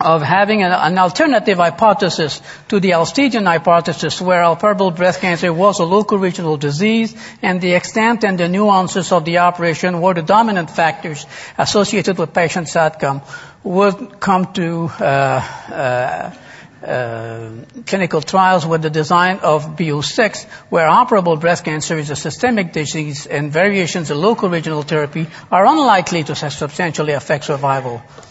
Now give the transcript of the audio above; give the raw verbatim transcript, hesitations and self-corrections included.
of having an, an alternative hypothesis to the Alstedian hypothesis, where operable breast cancer was a local regional disease, and the extent and the nuances of the operation were the dominant factors associated with patients' outcome, would come to uh, uh, uh, clinical trials with the design of B O six, where operable breast cancer is a systemic disease and variations in local regional therapy are unlikely to substantially affect survival.